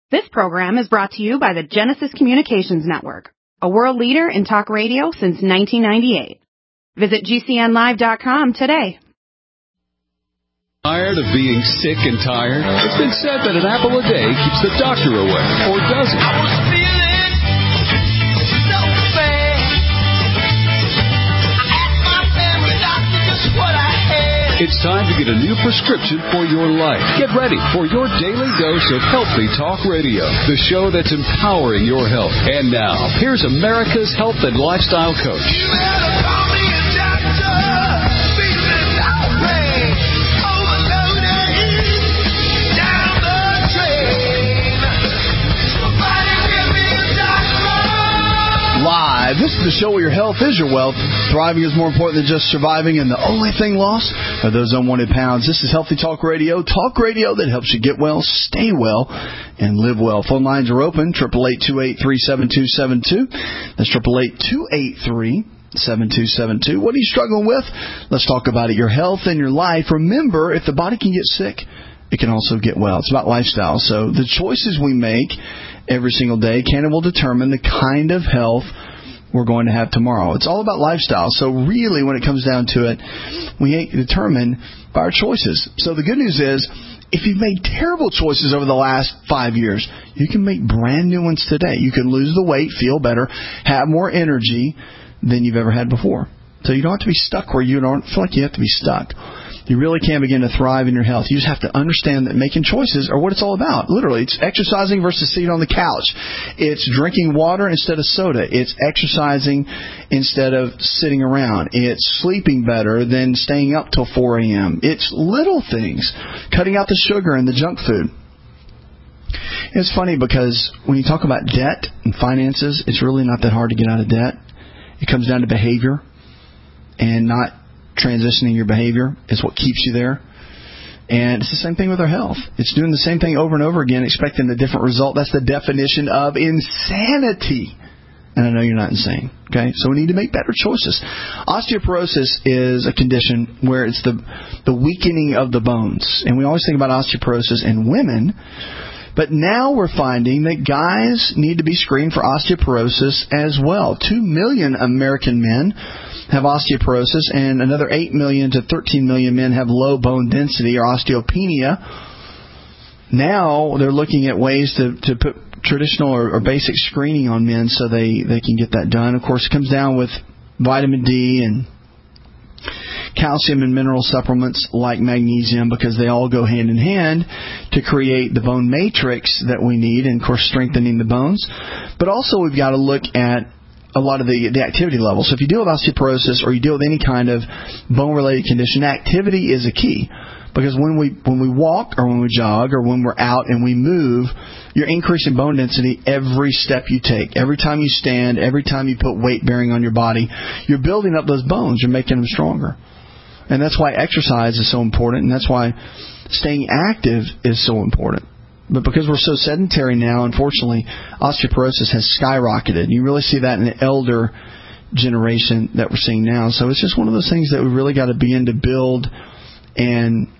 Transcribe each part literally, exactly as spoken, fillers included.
This program is brought to you by the Genesis Communications Network, a world leader in talk radio since nineteen ninety-eight. Visit G C N live dot com today. Tired of being sick and tired? It's been said that an apple a day keeps the doctor away, or does it? I was feeling so bad. I asked my family doctor just what I had. It's time to get a new prescription for your life. Get ready for your daily dose of Healthy Talk Radio, the show that's empowering your health. And now, here's America's health and lifestyle coach. You better call me a doctor. Feeling outraged. Live. This is the show where your health is your wealth. Thriving is more important than just surviving, and the only thing lost are those unwanted pounds. This is Healthy Talk Radio. Talk radio that helps you get well, stay well, and live well. Phone lines are open. eight eight eight, two eight three, seven two seven two. That's eight eight eight, two eight three, seven two seven two. What are you struggling with? Let's talk about it. Your health and your life. Remember, if the body can get sick, it can also get well. It's about lifestyle. So the choices we make every single day can and will determine the kind of health we're going to have tomorrow. It's all about lifestyle. So really, when it comes down to it, we determine by our choices. So the good news is, if you've made terrible choices over the last five years, you can make brand new ones today. You can lose the weight, feel better, have more energy than you've ever had before. So you don't have to be stuck where you don't feel like you have to be stuck. You really can begin to thrive in your health. You just have to understand that making choices are what it's all about. Literally, it's exercising versus sitting on the couch. It's drinking water instead of soda. It's exercising instead of sitting around. It's sleeping better than staying up till four a.m. It's little things, cutting out the sugar and the junk food. It's funny because when you talk about debt and finances, it's really not that hard to get out of debt. It comes down to behavior, and not transitioning your behavior is what keeps you there. And it's the same thing with our health. It's doing the same thing over and over again, expecting a different result. That's the definition of insanity. And I know you're not insane. Okay, so we need to make better choices. Osteoporosis is a condition where it's the the weakening of the bones. And we always think about osteoporosis in women. But now we're finding that guys need to be screened for osteoporosis as well. Two million American men have osteoporosis, and another eight million to thirteen million men have low bone density or osteopenia. Now they're looking at ways to, to put traditional or, or basic screening on men so they, they can get that done. Of course, it comes down with vitamin D and calcium and mineral supplements like magnesium, because they all go hand in hand to create the bone matrix that we need, and of course strengthening the bones. But also we've got to look at a lot of the, the activity levels. So if you deal with osteoporosis or you deal with any kind of bone-related condition, activity is a key. Because when we when we walk or when we jog or when we're out and we move, you're increasing bone density every step you take. Every time you stand, every time you put weight bearing on your body, you're building up those bones. You're making them stronger. And that's why exercise is so important, and that's why staying active is so important. But because we're so sedentary now, unfortunately, osteoporosis has skyrocketed. You really see that in the elder generation that we're seeing now. So it's just one of those things that we really got to begin to build and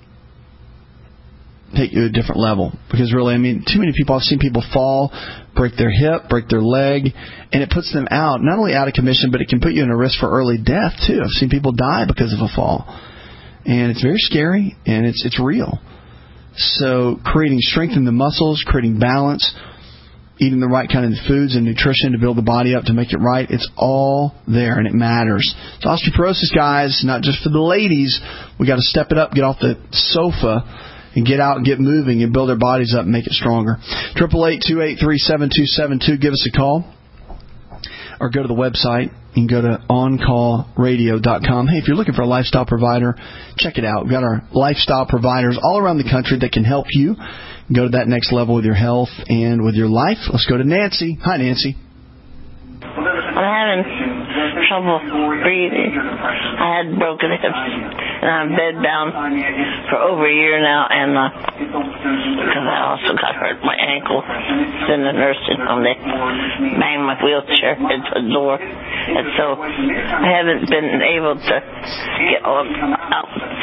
take you to a different level. Because really, I mean, too many people, I've seen people fall, break their hip, break their leg, and it puts them out, not only out of commission, but it can put you in a risk for early death, too. I've seen people die because of a fall. And it's very scary, and it's it's real. So creating strength in the muscles, creating balance, eating the right kind of foods and nutrition to build the body up to make it right, it's all there, and it matters. So osteoporosis, guys, not just for the ladies. We got to step it up, get off the sofa, and get out and get moving and build our bodies up and make it stronger. eight eight eight, two eight three, seven two seven two. Give us a call. Or go to the website. You can go to on call radio dot com. Hey, if you're looking for a lifestyle provider, check it out. We've got our lifestyle providers all around the country that can help you go to that next level with your health and with your life. Let's go to Nancy. Hi, Nancy. I'm having trouble breathing. I had broken hips, and I'm bedbound for over a year now, and uh, because I also got hurt my ankle in the nursing home. They banged my wheelchair into the door, and so I haven't been able to get all out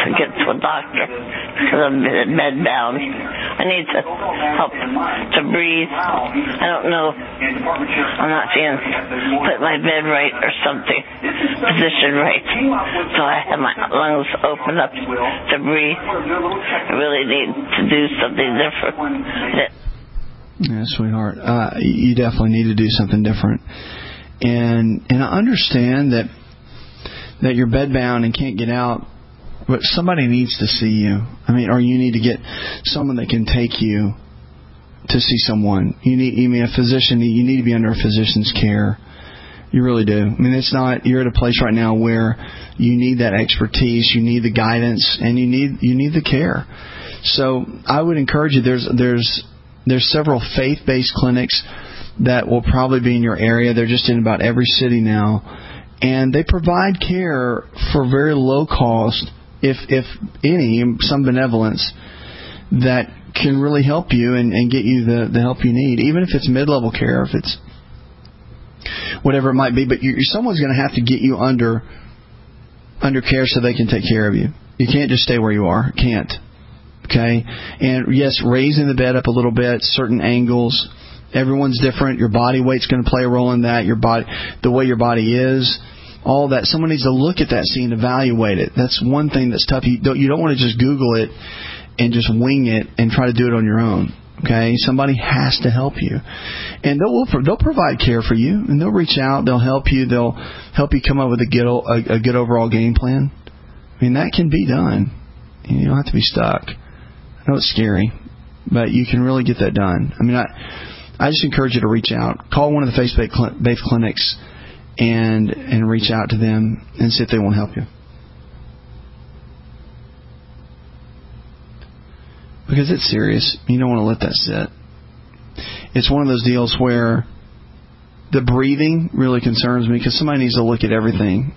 to get to a doctor because I'm bedbound. I need to help to breathe. I don't know. I'm not seeing put my bed right or something, positioned right. So I have my lungs open up to breathe. I really need to do something different. Yeah, sweetheart, uh, you definitely need to do something different. And and I understand that that you're bedbound and can't get out, but somebody needs to see you. I mean, or you need to get someone that can take you to see someone. You need, you mean a physician. You need to be under a physician's care. You really do. I mean, it's not. You're at a place right now where you need that expertise, you need the guidance, and you need you need the care. So I would encourage you. There's there's there's several faith-based clinics that will probably be in your area. They're just in about every city now, and they provide care for very low cost, if if any, some benevolence that can really help you and, and get you the, the help you need, even if it's mid-level care, if it's whatever it might be. But you, someone's going to have to get you under under care so they can take care of you. You can't just stay where you are. Can't. Okay? And yes, raising the bed up a little bit, certain angles. Everyone's different. Your body weight's going to play a role in that. Your body, the way your body is, all that. Someone needs to look at that scene, evaluate it. That's one thing that's tough. You don't, you don't want to just Google it and just wing it and try to do it on your own. Okay, somebody has to help you, and they'll they'll provide care for you, and they'll reach out, they'll help you, they'll help you come up with a good a, a good overall game plan. I mean, that can be done. You don't have to be stuck. I know it's scary, but you can really get that done. I mean, I I just encourage you to reach out, call one of the faith-based clinics, and and reach out to them and see if they won't help you. Because it's serious. You don't want to let that sit. It's one of those deals where the breathing really concerns me, because somebody needs to look at everything.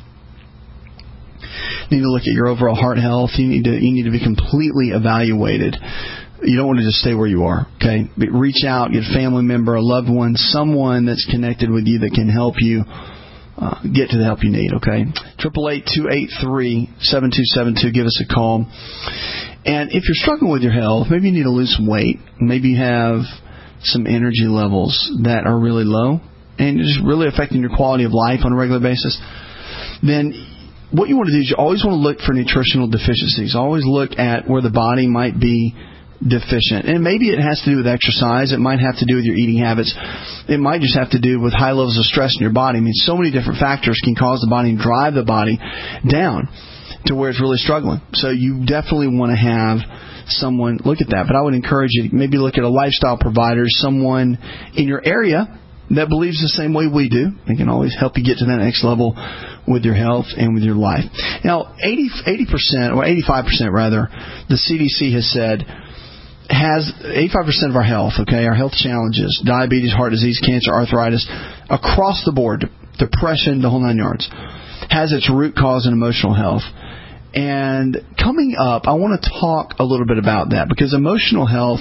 You need to look at your overall heart health. You need to you need to be completely evaluated. You don't want to just stay where you are. Okay, but reach out, get a family member, a loved one, someone that's connected with you that can help you uh, get to the help you need. Okay, triple eight two eight three seven two seven two. Give us a call. And if you're struggling with your health, maybe you need to lose some weight. Maybe you have some energy levels that are really low and it's really affecting your quality of life on a regular basis. Then what you want to do is you always want to look for nutritional deficiencies. Always look at where the body might be deficient. And maybe it has to do with exercise. It might have to do with your eating habits. It might just have to do with high levels of stress in your body. I mean, so many different factors can cause the body and drive the body down to where it's really struggling. So you definitely want to have someone look at that. But I would encourage you to maybe look at a lifestyle provider, someone in your area that believes the same way we do. They can always help you get to that next level with your health and with your life. Now, eighty percent, or eighty-five percent rather, the C D C has said, has eighty-five percent of our health, okay, our health challenges, diabetes, heart disease, cancer, arthritis, across the board, depression, the whole nine yards, has its root cause in emotional health. And coming up, I want to talk a little bit about that, because emotional health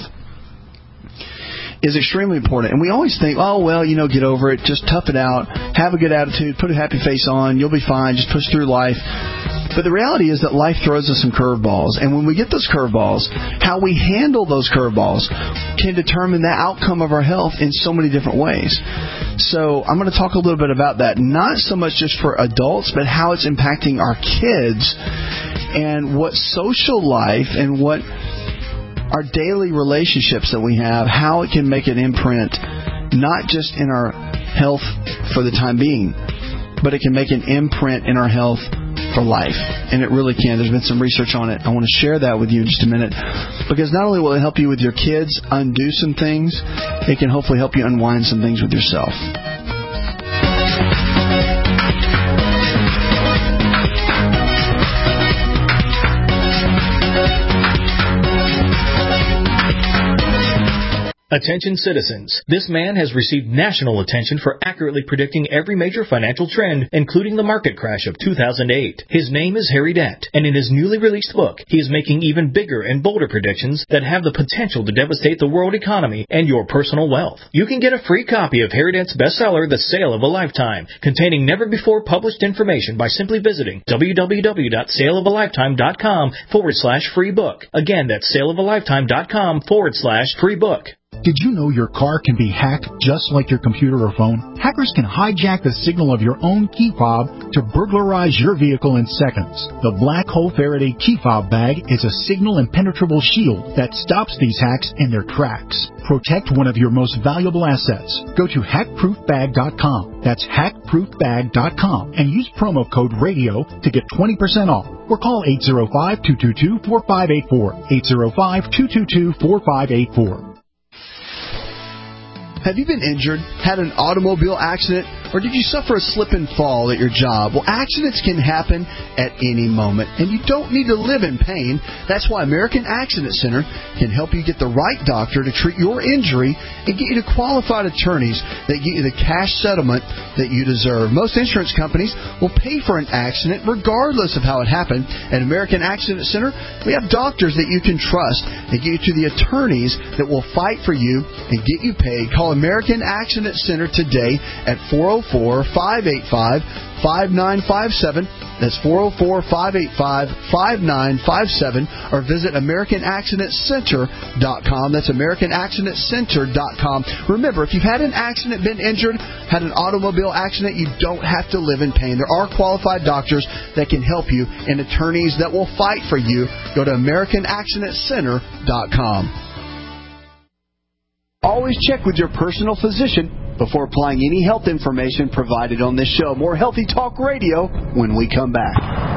is extremely important. And we always think, oh, well, you know, get over it, just tough it out, have a good attitude, put a happy face on, you'll be fine, just push through life. But the reality is that life throws us some curveballs. And when we get those curveballs, how we handle those curveballs can determine the outcome of our health in so many different ways. So I'm going to talk a little bit about that, not so much just for adults, but how it's impacting our kids and what social life and what our daily relationships that we have, how it can make an imprint, not just in our health for the time being, but it can make an imprint in our health for life. And it really can. There's been some research on it. I want to share that with you in just a minute, because not only will it help you with your kids undo some things, it can hopefully help you unwind some things with yourself. Attention citizens, this man has received national attention for accurately predicting every major financial trend, including the market crash of two thousand eight. His name is Harry Dent, and in his newly released book, he is making even bigger and bolder predictions that have the potential to devastate the world economy and your personal wealth. You can get a free copy of Harry Dent's bestseller, The Sale of a Lifetime, containing never-before-published information by simply visiting www.saleofalifetime.com forward slash free book. Again, that's saleofalifetime.com forward slash free book. Did you know your car can be hacked just like your computer or phone? Hackers can hijack the signal of your own key fob to burglarize your vehicle in seconds. The Black Hole Faraday key fob bag is a signal impenetrable shield that stops these hacks in their tracks. Protect one of your most valuable assets. Go to hack proof bag dot com. That's hack proof bag dot com and use promo code RADIO to get twenty percent off. Or call eight zero five, two two two, four five eight four. eight zero five, two two two, four five eight four. Have you been injured, had an automobile accident, or did you suffer a slip and fall at your job? Well, accidents can happen at any moment, and you don't need to live in pain. That's why American Accident Center can help you get the right doctor to treat your injury and get you to qualified attorneys that get you the cash settlement that you deserve. Most insurance companies will pay for an accident regardless of how it happened. At American Accident Center, we have doctors that you can trust and get you to the attorneys that will fight for you and get you paid. Call American Accident Center today at four oh four, five eight five, five nine five seven. That's four oh four, five eight five, five nine five seven. Or visit American Accident Center dot com. That's American Accident Center dot com. Remember, if you've had an accident, been injured, had an automobile accident, you don't have to live in pain. There are qualified doctors that can help you and attorneys that will fight for you. Go to American Accident Center dot com. Always check with your personal physician before applying any health information provided on this show. More Healthy Talk Radio when we come back.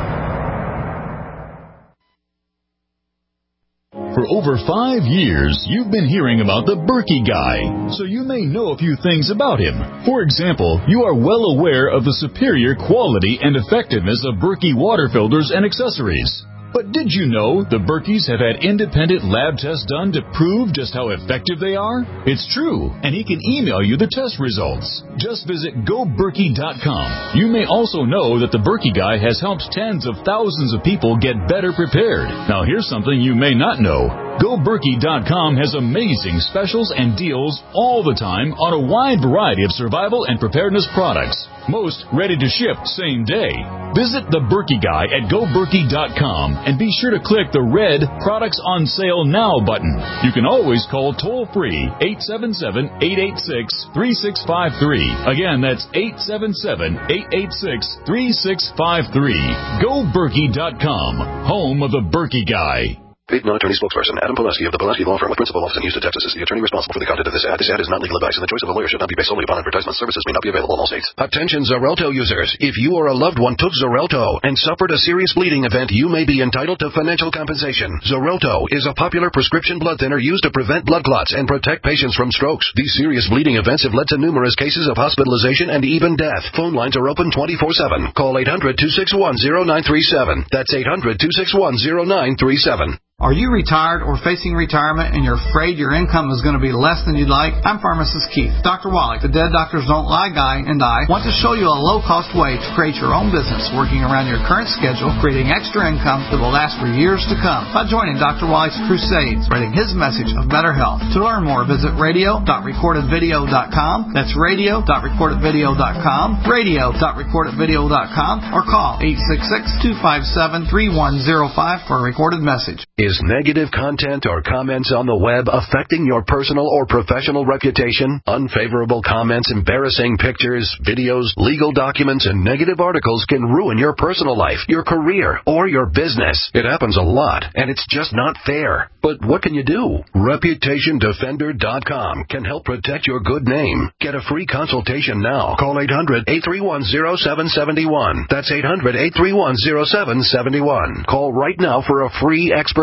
For over five years, you've been hearing about the Berkey Guy, so you may know a few things about him. For example, you are well aware of the superior quality and effectiveness of Berkey water filters and accessories. But did you know the Berkeys have had independent lab tests done to prove just how effective they are? It's true, and he can email you the test results. Just visit go berkey dot com. You may also know that the Berkey Guy has helped tens of thousands of people get better prepared. Now here's something you may not know. go berkey dot com has amazing specials and deals all the time on a wide variety of survival and preparedness products. Most ready to ship same day. Visit the Berkey Guy at go berkey dot com and be sure to click the red Products on Sale Now button. You can always call toll-free eight seven seven, eight eight six, three six five three. Again, that's eight seven seven, eight eight six, three six five three. go berkey dot com, home of the Berkey Guy. Paid non-attorney spokesperson Adam Pulaski of the Pulaski Law Firm with principal office in Houston, Texas is the attorney responsible for the content of this ad. This ad is not legal advice, and the choice of a lawyer should not be based solely upon advertisement. Services may not be available in all states. Attention Xarelto users. If you or a loved one took Xarelto and suffered a serious bleeding event, you may be entitled to financial compensation. Xarelto is a popular prescription blood thinner used to prevent blood clots and protect patients from strokes. These serious bleeding events have led to numerous cases of hospitalization and even death. Phone lines are open twenty-four seven. Call eight hundred, two six one, zero nine three seven. That's eight hundred, two six one, zero nine three seven. Are you retired or facing retirement and you're afraid your income is going to be less than you'd like? I'm Pharmacist Keith. Doctor Wallach, the Dead Doctors Don't Lie guy, and I want to show you a low-cost way to create your own business working around your current schedule, creating extra income that will last for years to come by joining Doctor Wallach's crusades, spreading his message of better health. To learn more, visit radio dot recorded video dot com. That's radio dot recorded video dot com, radio dot recorded video dot com, or call eight six six, two five seven, three one zero five for a recorded message. Is negative content or comments on the web affecting your personal or professional reputation? Unfavorable comments, embarrassing pictures, videos, legal documents, and negative articles can ruin your personal life, your career, or your business. It happens a lot, and it's just not fair. But what can you do? reputation defender dot com can help protect your good name. Get a free consultation now. Call eight hundred, eight three one, zero seven seven one. That's eight hundred, eight three one, zero seven seven one. Call right now for a free expert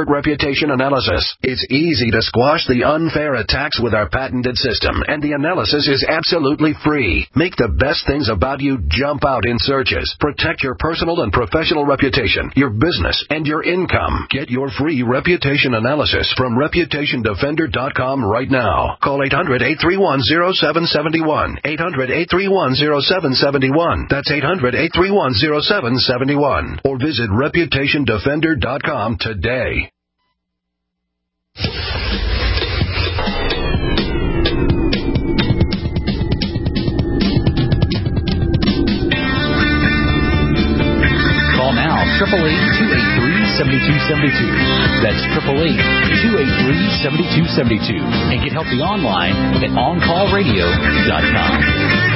expert reputation analysis. It's easy to squash the unfair attacks with our patented system, and the analysis is absolutely free. Make the best things about you jump out in searches. Protect your personal and professional reputation, your business, and your income. Get your free reputation analysis from reputation defender dot com right now. Call eight hundred, eight three one, zero seven seven one. eight hundred, eight three one, zero seven seven one. That's eight hundred, eight three one, zero seven seven one. Or visit reputation defender dot com today. Call now, eight eight eight, two eight three, seven two seven two. That's eight eight eight, two eight three, seven two seven two. And get healthy online at on call radio dot com.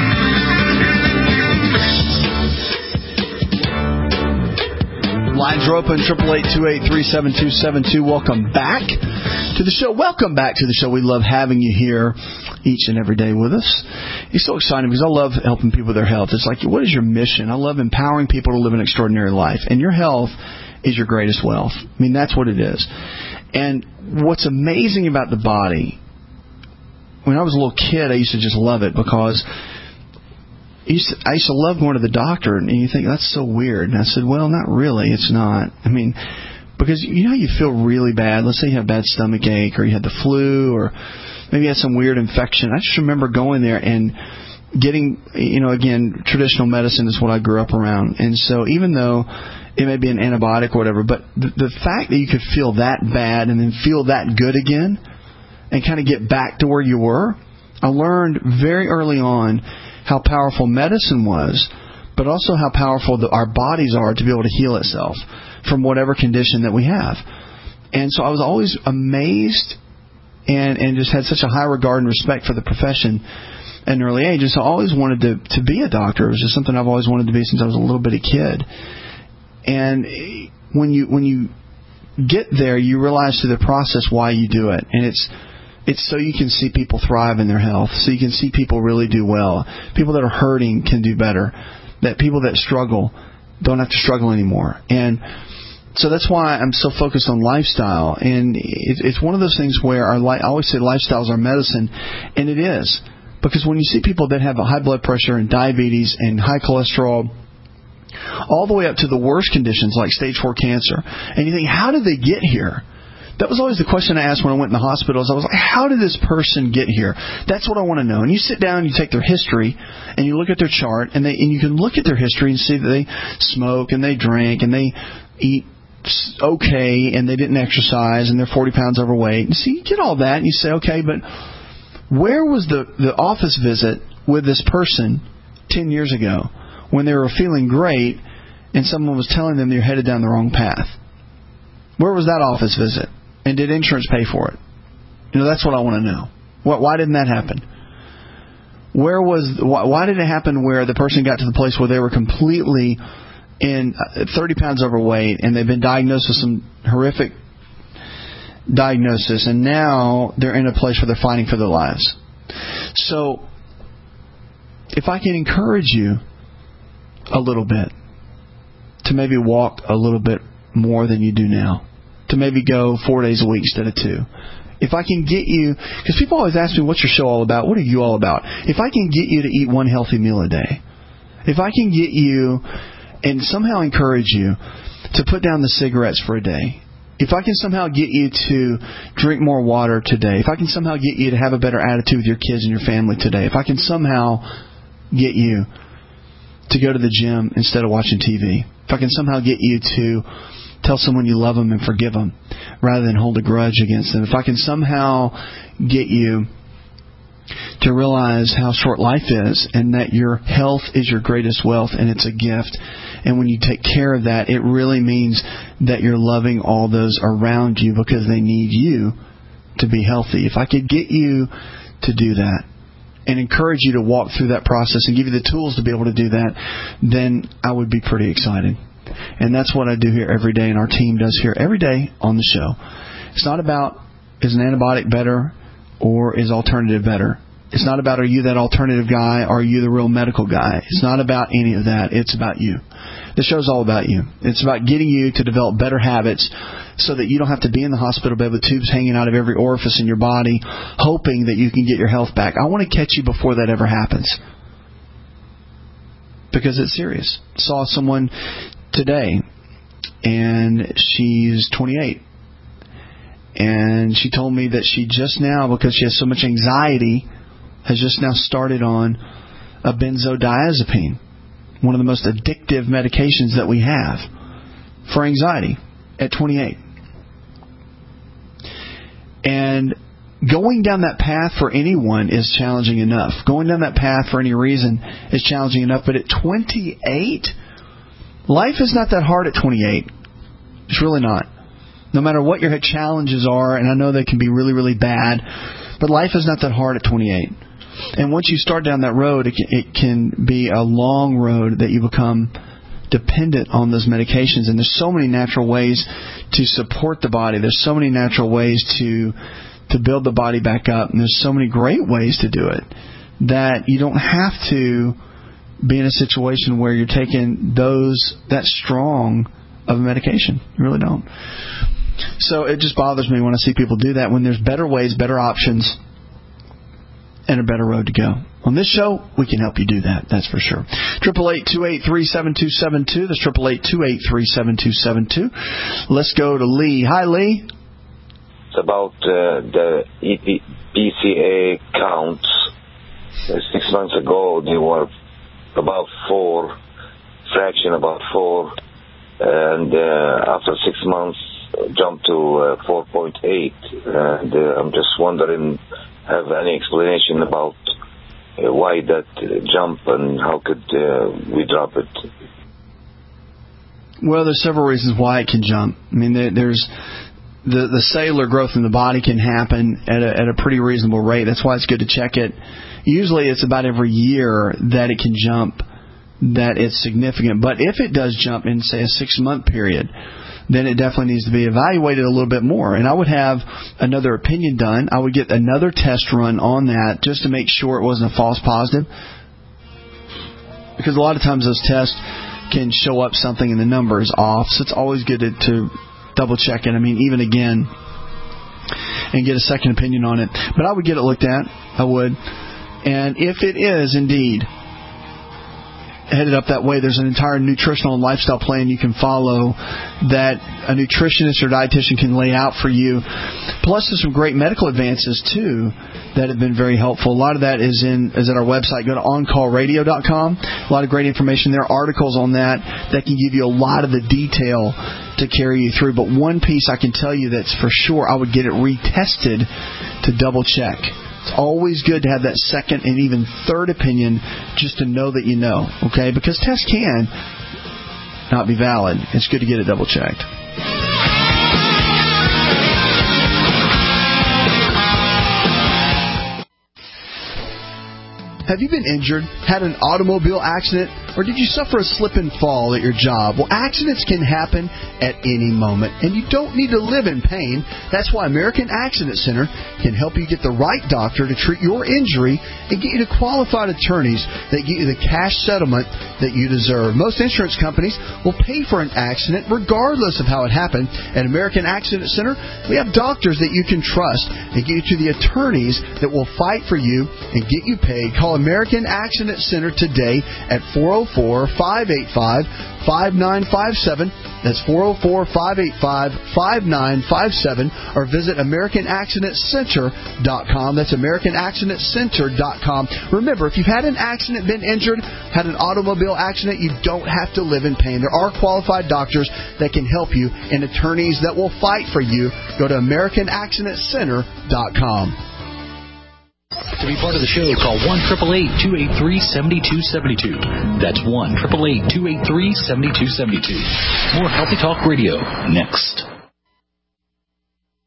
Lines are open, eight eight eight, two eight three, seven two seven two. Welcome back to the show. Welcome back to the show. We love having you here each and every day with us. It's so exciting because I love helping people with their health. It's like, what is your mission? I love empowering people to live an extraordinary life. And your health is your greatest wealth. I mean, that's what it is. And what's amazing about the body, when I was a little kid, I used to just love it because I used, to, I used to love going to the doctor, and you think, that's so weird. And I said, well, not really. It's not. I mean, because you know how you feel really bad. Let's say you have a bad stomach ache, or you had the flu, or maybe you had some weird infection. I just remember going there and getting, you know, again, traditional medicine is what I grew up around. And so even though it may be an antibiotic or whatever, but the, the fact that you could feel that bad and then feel that good again and kind of get back to where you were, I learned very early on how powerful medicine was, but also how powerful the, our bodies are to be able to heal itself from whatever condition that we have. And so I was always amazed and, and just had such a high regard and respect for the profession at an early age. And so I always wanted to, to be a doctor. It was just something I've always wanted to be since I was a little bitty kid. And when you when you get there, you realize through the process why you do it. And it's It's so you can see people thrive in their health, so you can see people really do well. People that are hurting can do better. That people that struggle don't have to struggle anymore. And so that's why I'm so focused on lifestyle. And it's one of those things where our li- I always say lifestyle is our medicine, and it is. Because when you see people that have a high blood pressure and diabetes and high cholesterol, all the way up to the worst conditions like stage four cancer, and you think, how did they get here? That was always the question I asked when I went in the hospitals. I was like, how did this person get here? That's what I want to know. And you sit down, you take their history, and you look at their chart, and they and you can look at their history and see that they smoke, and they drink, and they eat okay, and they didn't exercise, and they're forty pounds overweight. And see, you get all that, and you say, okay, but where was the, the office visit with this person ten years ago when they were feeling great, and someone was telling them they're headed down the wrong path? Where was that office visit? And did insurance pay for it? You know, that's what I want to know. Why, why didn't that happen? Where was why, why did it happen where the person got to the place where they were completely in thirty pounds overweight and they've been diagnosed with some horrific diagnosis, and now they're in a place where they're fighting for their lives? So, if I can encourage you a little bit to maybe walk a little bit more than you do now, to maybe go four days a week instead of two. If I can get you, because people always ask me, what's your show all about? What are you all about? If I can get you to eat one healthy meal a day, if I can get you and somehow encourage you to put down the cigarettes for a day, if I can somehow get you to drink more water today, if I can somehow get you to have a better attitude with your kids and your family today, if I can somehow get you to go to the gym instead of watching T V, if I can somehow get you to tell someone you love them and forgive them rather than hold a grudge against them, if I can somehow get you to realize how short life is and that your health is your greatest wealth and it's a gift, and when you take care of that, it really means that you're loving all those around you because they need you to be healthy. If I could get you to do that and encourage you to walk through that process and give you the tools to be able to do that, then I would be pretty excited. And that's what I do here every day, and our team does here every day on the show. It's not about, is an antibiotic better or is alternative better? It's not about, are you that alternative guy, or are you the real medical guy? It's not about any of that. It's about you. The show's all about you. It's about getting you to develop better habits so that you don't have to be in the hospital bed with tubes hanging out of every orifice in your body, hoping that you can get your health back. I want to catch you before that ever happens, because it's serious. Saw someone today, and she's twenty-eight. And she told me that she just now, because she has so much anxiety, has just now started on a benzodiazepine, one of the most addictive medications that we have for anxiety at twenty-eight. And going down that path for anyone is challenging enough. Going down that path for any reason is challenging enough. But at twenty-eight, life is not that hard at twenty-eight. It's really not. No matter what your challenges are, and I know they can be really, really bad, but life is not that hard at twenty-eight. And once you start down that road, it can, it can be a long road that you become dependent on those medications. And there's so many natural ways to support the body. There's so many natural ways to to build the body back up. And there's so many great ways to do it that you don't have to be in a situation where you're taking those that strong of a medication. You really don't. So it just bothers me when I see people do that, when there's better ways, better options, and a better road to go. On this show, we can help you do that. That's for sure. Triple eight two eight three seven two seven two. That's triple eight two eight three seven two seven two. Let's go to Lee. Hi, Lee. It's about uh, the B C A counts. Uh, six months ago, they were about four, fraction about four, and uh, after six months, jumped to uh, four point eight. And uh, I'm just wondering, have any explanation about uh, why that uh, jump, and how could uh, we drop it? Well, there's several reasons why it can jump. I mean, there, there's the the cellular growth in the body can happen at a, at a pretty reasonable rate. That's why it's good to check it. Usually it's about every year that it can jump, that it's significant. But if it does jump in, say, a six-month period, then it definitely needs to be evaluated a little bit more. And I would have another opinion done. I would get another test run on that just to make sure it wasn't a false positive. Because a lot of times those tests can show up something and the number is off. So it's always good to, to double check it. I mean, even again, and get a second opinion on it. But I would get it looked at. I would. And if it is indeed headed up that way, there's an entire nutritional and lifestyle plan you can follow that a nutritionist or dietitian can lay out for you. Plus, there's some great medical advances too that have been very helpful. A lot of that is in is at our website. Go to on call radio dot com. A lot of great information there, articles on that that can give you a lot of the detail to carry you through. But one piece I can tell you that's for sure, I would get it retested to double check. It's always good to have that second and even third opinion just to know that you know, okay? Because tests can not be valid. It's good to get it double checked. Have you been injured, had an automobile accident, or did you suffer a slip and fall at your job? Well, accidents can happen at any moment, and you don't need to live in pain. That's why American Accident Center can help you get the right doctor to treat your injury and get you to qualified attorneys that get you the cash settlement that you deserve. Most insurance companies will pay for an accident regardless of how it happened. At American Accident Center, we have doctors that you can trust and get you to the attorneys that will fight for you and get you paid. Call American Accident Center today at four oh four, five eight five, five nine five seven. That's four oh four, five eight five, five nine five seven. Or visit American Accident Center dot com. That's American Accident Center dot com. Remember, if you've had an accident, been injured, had an automobile accident, you don't have to live in pain. There are qualified doctors that can help you and attorneys that will fight for you. Go to American Accident Center dot com. To be part of the show, call one eight eight eight, two eight three, seven two seven two. That's one eight eight eight, two eight three, seven two seven two. More Healthy Talk Radio next. Danger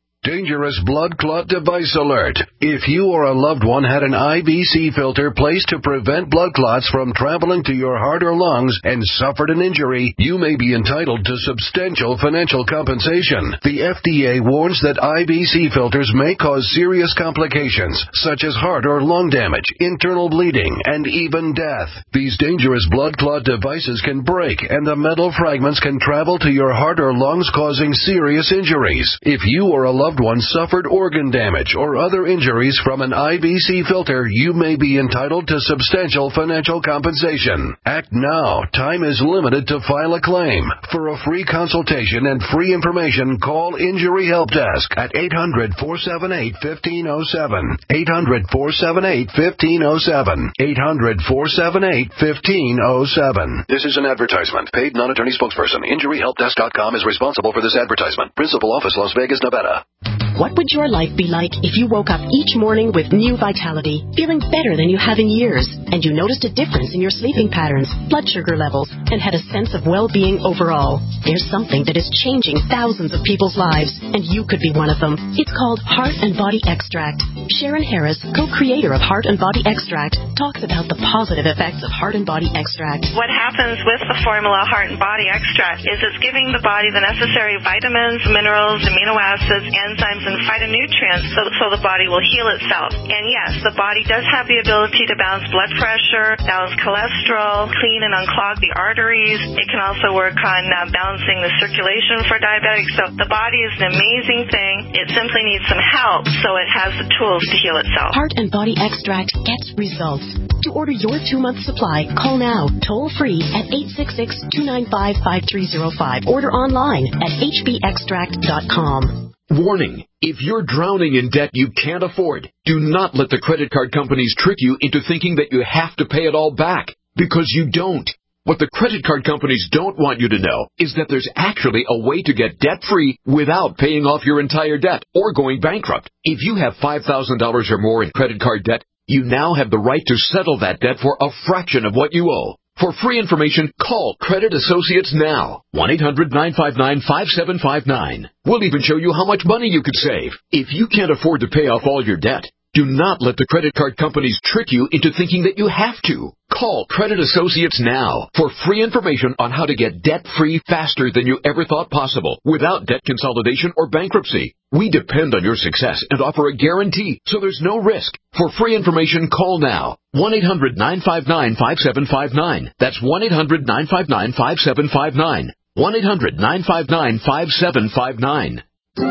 dangerous blood clot device alert. If you or a loved one had an I B C filter placed to prevent blood clots from traveling to your heart or lungs and suffered an injury, you may be entitled to substantial financial compensation. The F D A warns that I B C filters may cause serious complications, such as heart or lung damage, internal bleeding, and even death. These dangerous blood clot devices can break, and the metal fragments can travel to your heart or lungs, causing serious injuries. If you or a loved one suffered organ damage or other injuries from an I B C filter, you may be entitled to substantial financial compensation. Act now. Time is limited to file a claim. For a free consultation and free information, call Injury Help Desk at eight hundred, four seven eight, one five zero seven. eight hundred, four seven eight, one five zero seven. eight hundred, four seven eight, one five zero seven. This is an advertisement. Paid non-attorney spokesperson. Injury Help Desk dot com is responsible for this advertisement. Principal office, Las Vegas, Nevada. What would your life be like if you woke up each morning with new vitality, feeling better than you have in years, and you noticed a difference in your sleeping patterns, blood sugar levels, and had a sense of well-being overall? There's something that is changing thousands of people's lives, and you could be one of them. It's called Heart and Body Extract. Sharon Harris, co-creator of Heart and Body Extract, talks about the positive effects of Heart and Body Extract. What happens with the formula Heart and Body Extract is it's giving the body the necessary vitamins, minerals, amino acids, enzymes, and phytonutrients so, so the body will heal itself. And yes, the body does have the ability to balance blood pressure, balance cholesterol, clean and unclog the arteries. It can also work on uh, balancing the circulation for diabetics. So the body is an amazing thing. It simply needs some help so it has the tools to heal itself. Heart and Body Extract gets results. To order your two-month supply, call now, toll-free at eight six six, two nine five, five three zero five. Order online at h b extract dot com. Warning, if you're drowning in debt you can't afford, do not let the credit card companies trick you into thinking that you have to pay it all back, because you don't. What the credit card companies don't want you to know is that there's actually a way to get debt-free without paying off your entire debt or going bankrupt. If you have five thousand dollars or more in credit card debt, you now have the right to settle that debt for a fraction of what you owe. For free information, call Credit Associates now. one eight hundred, nine five nine, five seven five nine. We'll even show you how much money you could save. If you can't afford to pay off all your debt, do not let the credit card companies trick you into thinking that you have to. Call Credit Associates now for free information on how to get debt-free faster than you ever thought possible without debt consolidation or bankruptcy. We depend on your success and offer a guarantee, so there's no risk. For free information, call now. one eight hundred, nine five nine, five seven five nine. That's one eight hundred, nine five nine, five seven five nine. one eight hundred, nine five nine, five seven five nine.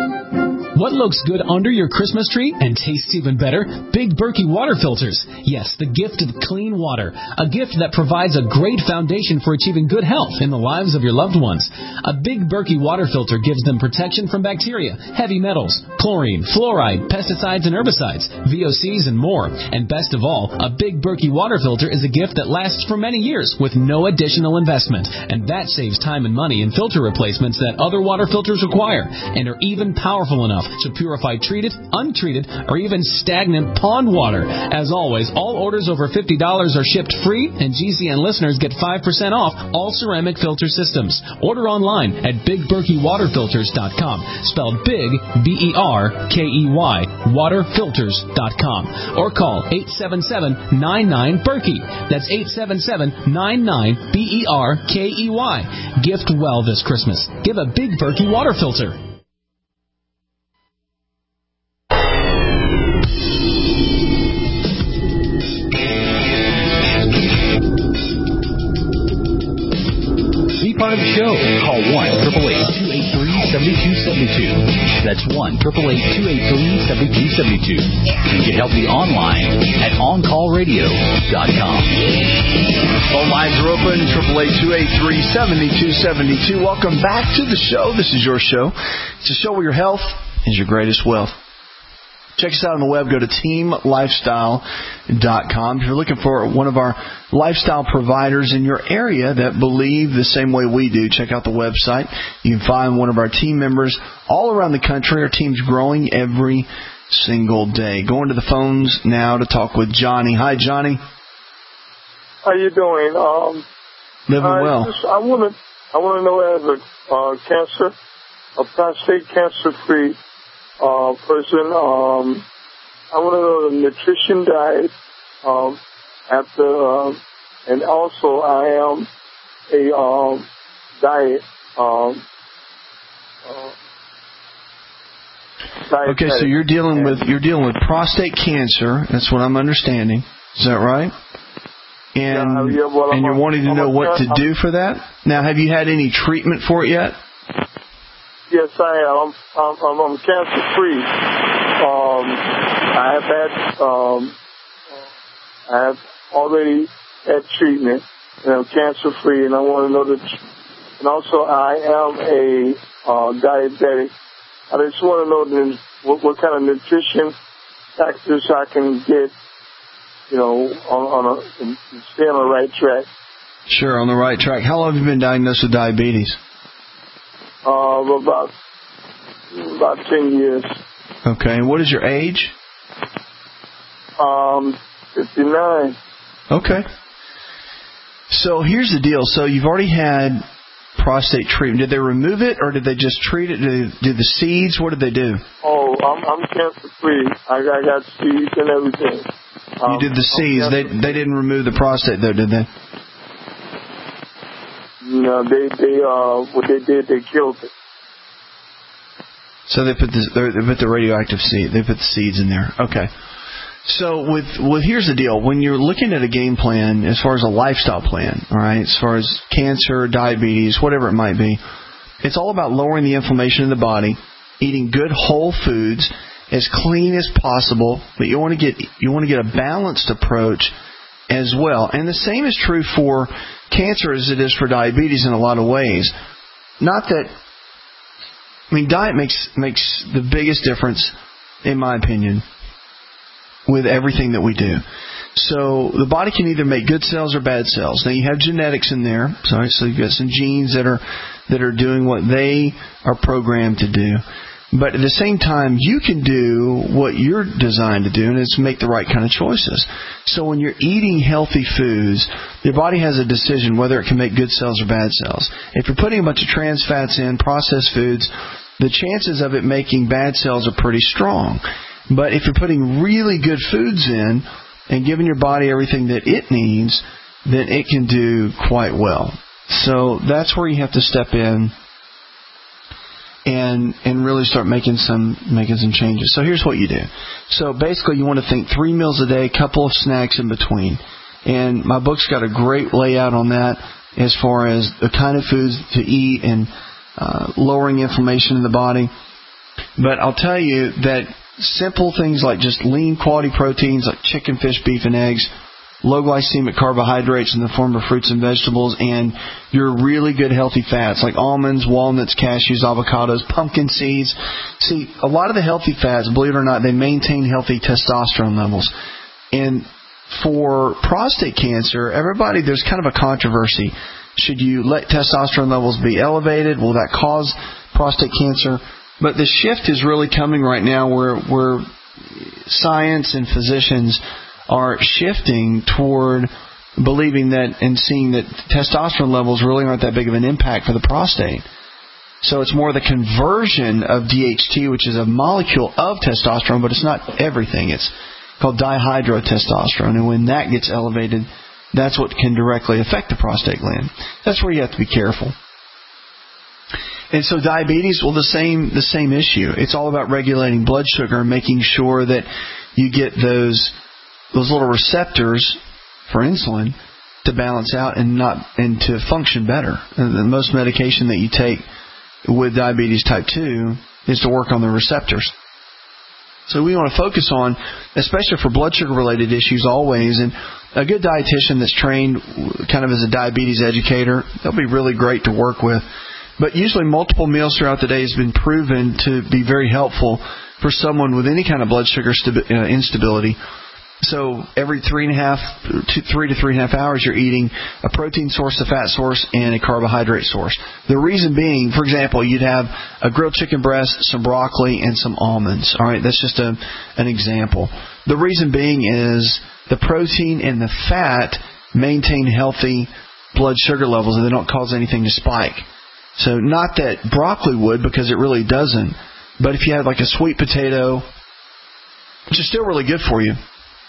What looks good under your Christmas tree and tastes even better? Big Berkey water filters. Yes, the gift of clean water. A gift that provides a great foundation for achieving good health in the lives of your loved ones. A Big Berkey water filter gives them protection from bacteria, heavy metals, chlorine, fluoride, pesticides and herbicides, V O Cs, and more. And best of all, a Big Berkey water filter is a gift that lasts for many years with no additional investment. And that saves time and money in filter replacements that other water filters require and are even powerful enough to purify treated, untreated, or even stagnant pond water. As always, all orders over fifty dollars are shipped free, and G C N listeners get five percent off all ceramic filter systems. Order online at big berkey water filters dot com, spelled big, B E R K E Y, water filters dot com, or call eight seven seven, nine nine, Berkey. That's eight seven seven, nine nine, B E R K E Y. Gift well this Christmas. Give a Big Berkey water filter. Part of the show. Call one, eight eight eight, two eight three, seven two seven two. That's one, eight eight eight, two eight three, seven two seven two. You can help me online at on call radio dot com. Phone lines are open, eight eight eight, two eight three, seven two seven two. Welcome back to the show. This is your show. It's a show where your health is your greatest wealth. Check us out on the web. Go to team lifestyle dot com. If you're looking for one of our lifestyle providers in your area that believe the same way we do, check out the website. You can find one of our team members all around the country. Our team's growing every single day. Going to the phones now to talk with Johnny. Hi, Johnny. How you doing? Um, Living I well. Just, I want to I want to know, as a uh, cancer, a prostate cancer-free uh, person. Um, I want to know the nutrition diet um, after, uh, and also I am a um, diet. Um, uh, Okay, so you're dealing with you're dealing with prostate cancer. That's what I'm understanding. Is that right? And yeah, well, and you're a, wanting to I'm know a, what to I'm, do for that. Now, have you had any treatment for it yet? Yes, I am. I'm I'm, I'm cancer free. Um, I have had um, I have already had treatment, and I'm cancer free. And I want to know that. And also, I am a uh, diabetic. I just want to know the, what, what kind of nutrition factors I can get, you know, on, on a, and stay on the right track. Sure, on the right track. How long have you been diagnosed with diabetes? Uh, about about ten years. Okay, and what is your age? Um, fifty-nine. Okay. So here's the deal. So you've already had prostate treatment. Did they remove it, or did they just treat it? Did they do the seeds? What did they do? Oh, I'm, I'm cancer free. I, I got seeds and everything. Um, you did the seeds. They they didn't remove the prostate though, did they? No, they they uh what they did, they killed it. So they put the they put the radioactive seed. They put the seeds in there. Okay. So with well, here's the deal. When you're looking at a game plan, as far as a lifestyle plan, all right, as far as cancer, diabetes, whatever it might be, it's all about lowering the inflammation in the body, eating good whole foods, as clean as possible. But you want to get you want to get a balanced approach as well. And the same is true for cancer as it is for diabetes in a lot of ways. Not that I mean, diet makes makes the biggest difference, in my opinion, with everything that we do. So the body can either make good cells or bad cells. Now you have genetics in there, sorry, so you've got some genes that are that are doing what they are programmed to do. But at the same time, you can do what you're designed to do, and it's make the right kind of choices. So when you're eating healthy foods, your body has a decision whether it can make good cells or bad cells. If you're putting a bunch of trans fats in, processed foods, the chances of it making bad cells are pretty strong. But if you're putting really good foods in and giving your body everything that it needs, then it can do quite well. So that's where you have to step in and and really start making some making some changes. So here's what you do. So basically you want to think three meals a day, a couple of snacks in between. And my book's got a great layout on that as far as the kind of foods to eat and uh, lowering inflammation in the body. But I'll tell you that simple things like just lean quality proteins like chicken, fish, beef, and eggs, low glycemic carbohydrates in the form of fruits and vegetables, and your really good healthy fats like almonds, walnuts, cashews, avocados, pumpkin seeds. See, a lot of the healthy fats, believe it or not, they maintain healthy testosterone levels. And for prostate cancer, everybody, there's kind of a controversy. Should you let testosterone levels be elevated? Will that cause prostate cancer? But the shift is really coming right now where, where science and physicians are shifting toward believing that and seeing that testosterone levels really aren't that big of an impact for the prostate. So it's more the conversion of D H T, which is a molecule of testosterone, but it's not everything. It's called dihydrotestosterone, and when that gets elevated, that's what can directly affect the prostate gland. That's where you have to be careful. And so diabetes, well, the same the same issue. It's all about regulating blood sugar and making sure that you get those those little receptors for insulin to balance out and not and to function better. And the most medication that you take with diabetes type two is to work on the receptors. So we want to focus on, especially for blood sugar related issues always, and a good dietitian that's trained kind of as a diabetes educator, they'll be really great to work with. But usually multiple meals throughout the day has been proven to be very helpful for someone with any kind of blood sugar stabi- uh, instability. So every three and a half, two, three to three and a half hours, you're eating a protein source, a fat source, and a carbohydrate source. The reason being, for example, you'd have a grilled chicken breast, some broccoli, and some almonds. All right, that's just a, an example. The reason being is the protein and the fat maintain healthy blood sugar levels, and they don't cause anything to spike. So not that broccoli would, because it really doesn't. But if you had like a sweet potato, which is still really good for you,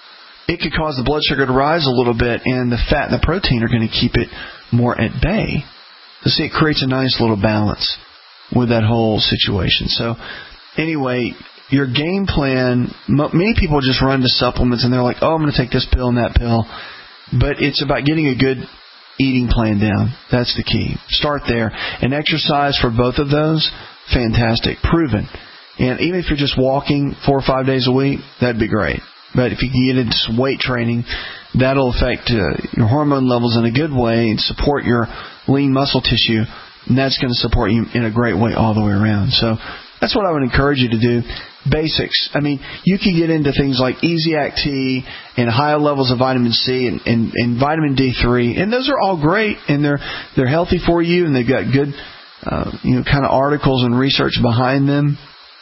it could cause the blood sugar to rise a little bit, and the fat and the protein are going to keep it more at bay. So see, it creates a nice little balance with that whole situation. So anyway, your game plan, many people just run to supplements and they're like, oh, I'm going to take this pill and that pill. But it's about getting a good eating plan down. That's the key. Start there. And exercise for both of those, fantastic, proven. And even if you're just walking four or five days a week, that'd be great. But if you can get into some weight training, that'll affect uh, your hormone levels in a good way and support your lean muscle tissue. And that's going to support you in a great way all the way around. So that's what I would encourage you to do. Basics. I mean, you can get into things like Easy-Act T and higher levels of vitamin C and, and, and vitamin D three. And those are all great, and they're they're healthy for you, and they've got good uh, you know, kind of articles and research behind them.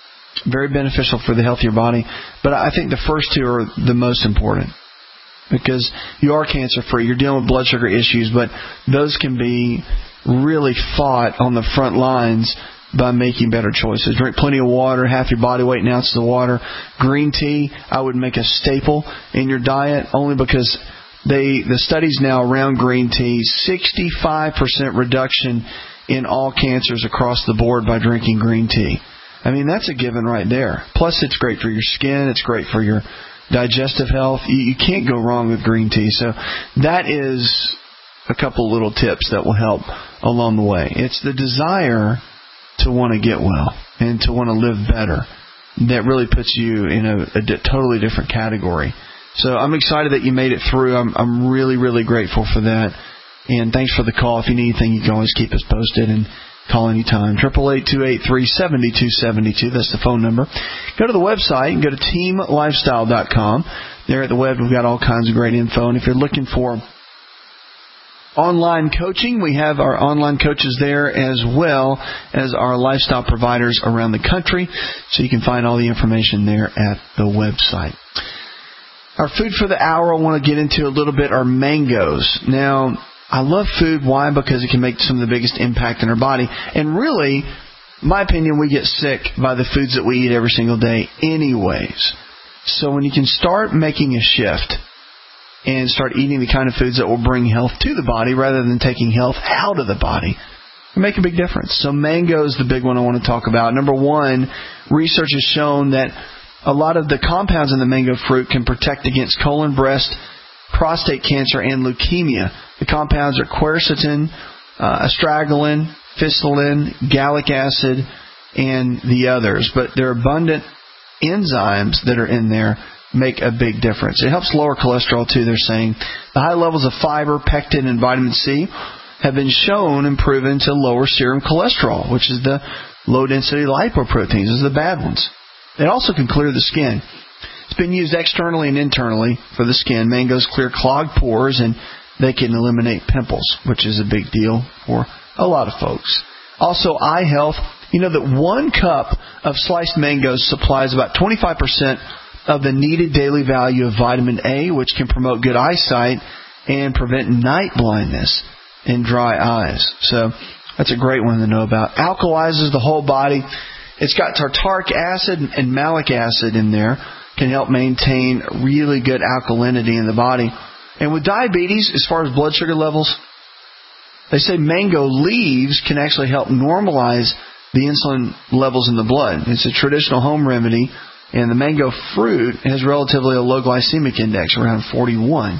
Very beneficial for the health of your body. But I think the first two are the most important because you are cancer-free. You're dealing with blood sugar issues, but those can be really fought on the front lines by making better choices. Drink plenty of water, half your body weight in ounces of water. Green tea, I would make a staple in your diet only because they the studies now around green tea, sixty-five percent reduction in all cancers across the board by drinking green tea. I mean, that's a given right there. Plus, it's great for your skin. It's great for your digestive health. You, you can't go wrong with green tea. So that is a couple little tips that will help along the way. It's the desire to want to get well and to want to live better that really puts you in a, a di- totally different category. So I'm excited that you made it through. I'm, I'm really, really grateful for that. And thanks for the call. If you need anything, you can always keep us posted and call anytime. eight eight eight, two eight three, seven two seven two. That's the phone number. Go to the website and go to team lifestyle dot com. There at the web, we've got all kinds of great info. And if you're looking for online coaching, we have our online coaches there as well as our lifestyle providers around the country. So you can find all the information there at the website. Our food for the hour I want to get into a little bit are mangoes. Now, I love food. Why? Because it can make some of the biggest impact in our body. And really, in my opinion, we get sick by the foods that we eat every single day anyways. So when you can start making a shift and start eating the kind of foods that will bring health to the body rather than taking health out of the body, it make a big difference. So mango is the big one I want to talk about. Number one, research has shown that a lot of the compounds in the mango fruit can protect against colon, breast, prostate cancer, and leukemia. The compounds are quercetin, uh, astragalin, phycillin, gallic acid, and the others. But their abundant enzymes that are in there make a big difference. It helps lower cholesterol too, they're saying. The high levels of fiber, pectin, and vitamin C have been shown and proven to lower serum cholesterol, which is the low-density lipoproteins. Those are the bad ones. They also can clear the skin. It's been used externally and internally for the skin. Mangoes clear clogged pores, and they can eliminate pimples, which is a big deal for a lot of folks. Also, eye health. You know that one cup of sliced mangoes supplies about twenty-five percent of the needed daily value of vitamin A, which can promote good eyesight and prevent night blindness and dry eyes. So that's a great one to know about. Alkalizes the whole body. It's got tartaric acid and malic acid in there. Can help maintain really good alkalinity in the body. And with diabetes, as far as blood sugar levels, they say mango leaves can actually help normalize the insulin levels in the blood. It's a traditional home remedy, and the mango fruit has relatively a low glycemic index, around forty-one.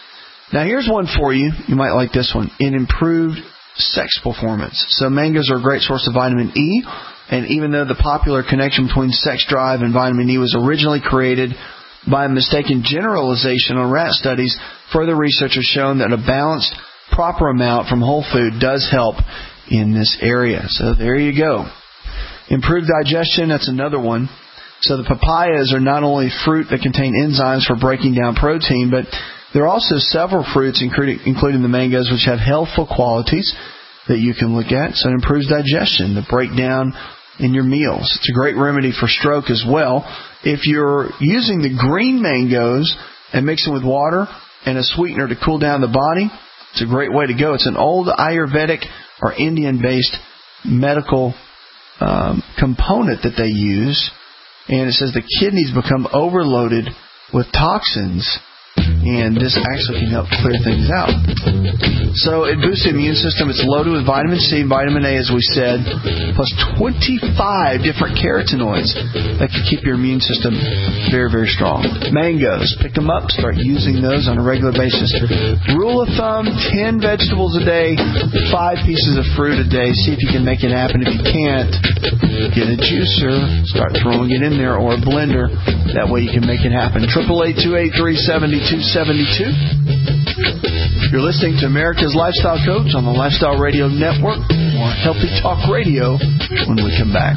Now here's one for you. You might like this one. It improved sex performance. So mangoes are a great source of vitamin E, and even though the popular connection between sex drive and vitamin E was originally created by a mistaken generalization on rat studies, further research has shown that a balanced, proper amount from whole food does help in this area. So there you go. Improved digestion, that's another one. So the papayas are not only fruit that contain enzymes for breaking down protein, but there are also several fruits, including, including the mangoes, which have healthful qualities that you can look at. So it improves digestion, the breakdown in your meals. It's a great remedy for stroke as well. If you're using the green mangoes and mix them with water and a sweetener to cool down the body, it's a great way to go. It's an old Ayurvedic or Indian-based medical um, component that they use, and it says the kidneys become overloaded with toxins, and this actually can help clear things out. So it boosts the immune system. It's loaded with vitamin C, vitamin A, as we said, plus twenty-five different carotenoids that can keep your immune system very, very strong. Mangoes, pick them up, start using those on a regular basis. Rule of thumb, ten vegetables a day, five pieces of fruit a day. See if you can make it happen. If you can't, get a juicer, start throwing it in there, or a blender. That way you can make it happen. eight eight eight, two eight three, seven two seven two. You're listening to America's Lifestyle Coach on the Lifestyle Radio Network. More Healthy Talk Radio when we come back.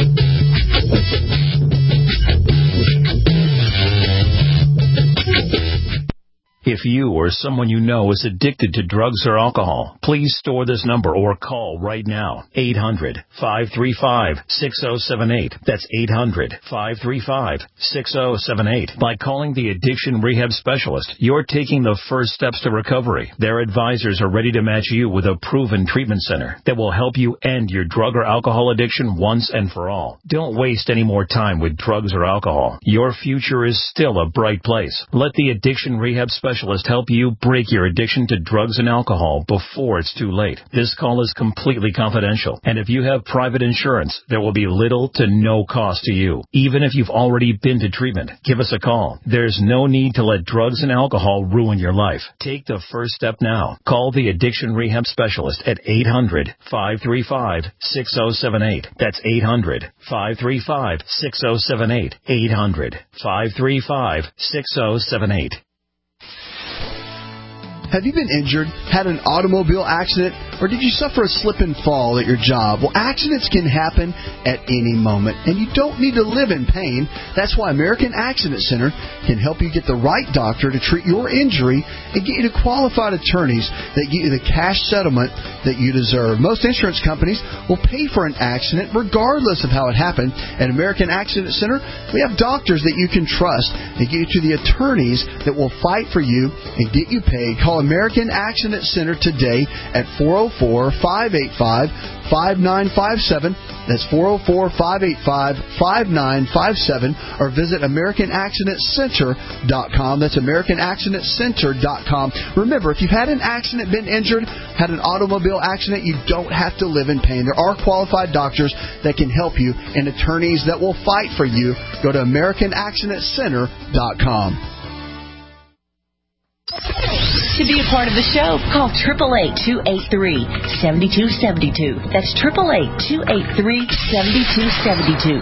If you or someone you know is addicted to drugs or alcohol, please store this number or call right now. eight hundred, five three five, six oh seven eight. That's eight hundred, five three five, six oh seven eight. By calling the Addiction Rehab Specialist, you're taking the first steps to recovery. Their advisors are ready to match you with a proven treatment center that will help you end your drug or alcohol addiction once and for all. Don't waste any more time with drugs or alcohol. Your future is still a bright place. Let the Addiction Rehab Specialist help you break your addiction to drugs and alcohol before it's too late. This call is completely confidential, and if you have private insurance, there will be little to no cost to you. Even if you've already been to treatment, give us a call. There's no need to let drugs and alcohol ruin your life. Take the first step now. Call the Addiction Rehab Specialist at eight hundred, five three five, six oh seven eight. That's eight hundred, five three five, six oh seven eight. eight hundred, five three five, six oh seven eight. Have you been injured, had an automobile accident, or did you suffer a slip and fall at your job? Well, accidents can happen at any moment, and you don't need to live in pain. That's why American Accident Center can help you get the right doctor to treat your injury and get you to qualified attorneys that get you the cash settlement that you deserve. Most insurance companies will pay for an accident regardless of how it happened. At American Accident Center, we have doctors that you can trust and get you to the attorneys that will fight for you and get you paid. Call American Accident Center today at four oh four, five eight five, five nine five seven. That's four oh four, five eight five, five nine five seven. Or visit American Accident Center dot com. That's American Accident Center dot com. Remember, if you've had an accident, been injured, had an automobile accident, you don't have to live in pain. There are qualified doctors that can help you and attorneys that will fight for you. Go to American Accident Center dot com. To be a part of the show, call eight eight eight, two eight three, seven two seven two. That's eight eight eight, two eight three, seven two seven two.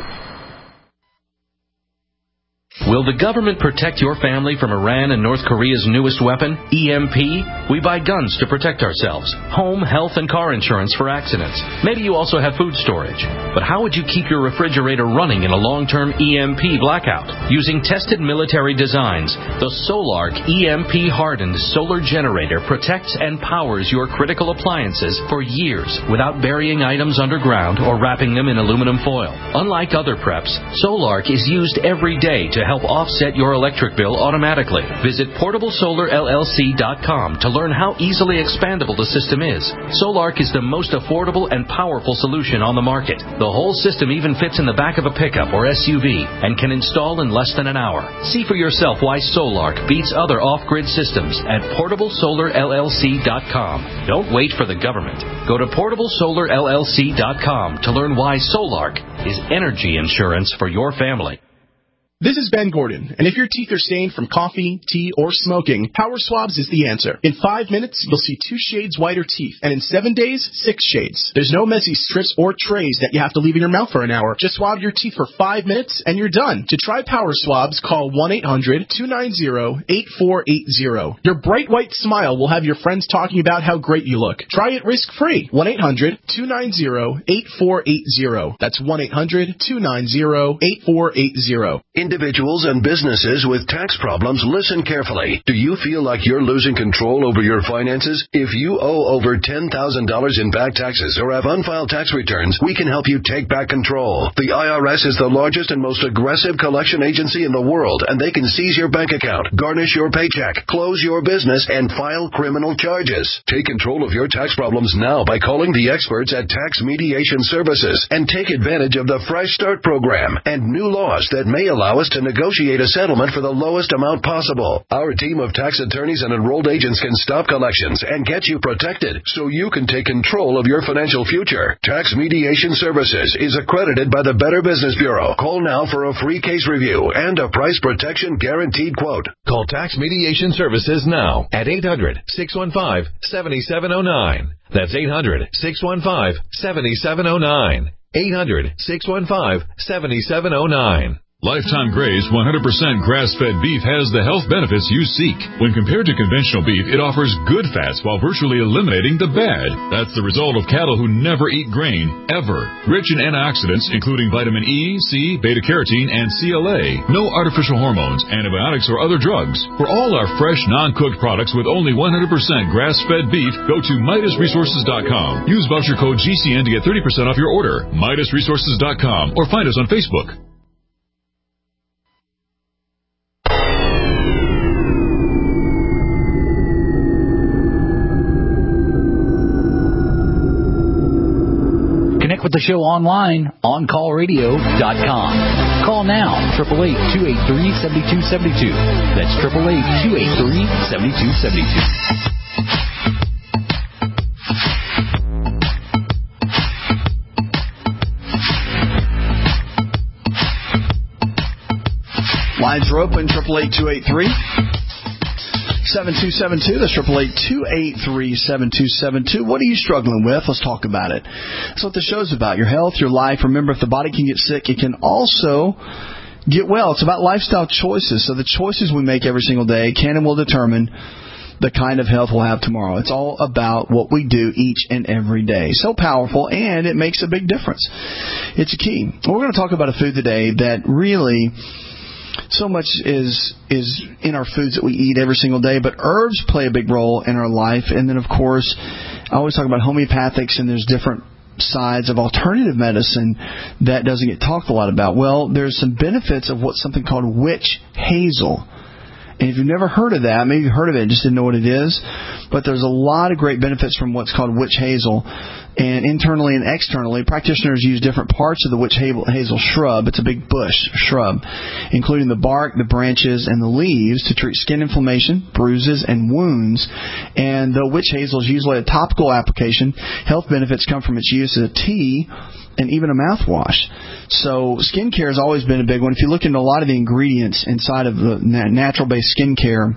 Will the government protect your family from Iran and North Korea's newest weapon, E M P? We buy guns to protect ourselves, home, health, and car insurance for accidents. Maybe you also have food storage. But how would you keep your refrigerator running in a long-term E M P blackout? Using tested military designs, the Solark E M P-hardened solar generator protects and powers your critical appliances for years without burying items underground or wrapping them in aluminum foil. Unlike other preps, Solark is used every day to help offset your electric bill automatically. Visit portable solar L L C dot com to learn how easily expandable the system is. Solark is the most affordable and powerful solution on the market. The whole system even fits in the back of a pickup or S U V and can install in less than an hour. See for yourself why Solark beats other off-grid systems at portable solar L L C dot com. Don't wait for the government. Go to portable solar L L C dot com to learn why Solark is energy insurance for your family. This is Ben Gordon, and if your teeth are stained from coffee, tea, or smoking, Power Swabs is the answer. In five minutes, you'll see two shades whiter teeth, and in seven days, six shades. There's no messy strips or trays that you have to leave in your mouth for an hour. Just swab your teeth for five minutes, and you're done. To try Power Swabs, call one eight hundred, two nine zero, eight four eight zero. Your bright white smile will have your friends talking about how great you look. Try it risk-free. one eight hundred, two nine zero, eight four eight zero. That's one eight hundred, two nine zero, eight four eight zero. Individuals and businesses with tax problems, listen carefully. Do you feel like you're losing control over your finances? If you owe over ten thousand dollars in back taxes or have unfiled tax returns, we can help you take back control. The I R S is the largest and most aggressive collection agency in the world, and they can seize your bank account, garnish your paycheck, close your business, and file criminal charges. Take control of your tax problems now by calling the experts at Tax Mediation Services and take advantage of the Fresh Start program and new laws that may allow us to negotiate a settlement for the lowest amount possible. Our team of tax attorneys and enrolled agents can stop collections and get you protected so you can take control of your financial future. Tax Mediation Services is accredited by the Better Business Bureau. Call now for a free case review and a price protection guaranteed quote. Call Tax Mediation Services now at eight hundred, six one five, seven seven zero nine. That's eight hundred, six one five, seven seven zero nine. eight hundred, six one five, seven seven zero nine. Lifetime Graze one hundred percent grass-fed beef has the health benefits you seek. When compared to conventional beef, it offers good fats while virtually eliminating the bad. That's the result of cattle who never eat grain, ever. Rich in antioxidants, including vitamin E, C, beta-carotene, and C L A. No artificial hormones, antibiotics, or other drugs. For all our fresh, non-cooked products with only one hundred percent grass-fed beef, go to Midas Resources dot com. Use voucher code G C N to get thirty percent off your order. Midas Resources dot com or find us on Facebook. Connect with the show online, on call radio dot com. Call now, eight eight eight, two eight three, seven two seven two. That's eight eight eight, two eight three, seven two seven two. Lines are open, eight eight eight, two eight three, seven two seven two. That's eight eight eight, two eight three, seven two seven two. What are you struggling with? Let's talk about it. That's what the show's about. Your health, your life. Remember, if the body can get sick, it can also get well. It's about lifestyle choices. So the choices we make every single day can and will determine the kind of health we'll have tomorrow. It's all about what we do each and every day. So powerful, and it makes a big difference. It's a key. We're going to talk about a food today that really... so much is is in our foods that we eat every single day, but herbs play a big role in our life. And then, of course, I always talk about homeopathics, and there's different sides of alternative medicine that doesn't get talked a lot about. Well, there's some benefits of what's something called witch hazel. And if you've never heard of that, maybe you've heard of it and just didn't know what it is, but there's a lot of great benefits from what's called witch hazel. And internally and externally, practitioners use different parts of the witch hazel shrub. It's a big bush shrub, including the bark, the branches, and the leaves to treat skin inflammation, bruises, and wounds. And though witch hazel is usually a topical application, health benefits come from its use as a tea and even a mouthwash. So skincare has always been a big one. If you look into a lot of the ingredients inside of the natural-based skincare,